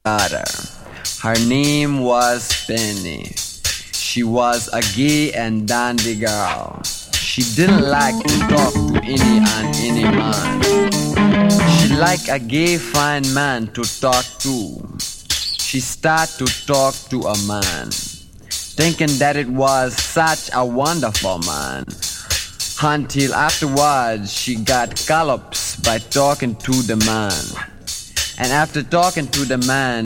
daughter. Her name was Penny. She was a gay and dandy girl. She didn't like to talk to any man. She liked a gay fine man to talk to. She started to talk to a man, thinking that it was such a wonderful man. Until afterwards she got collops by talking to the man. And after talking to the man,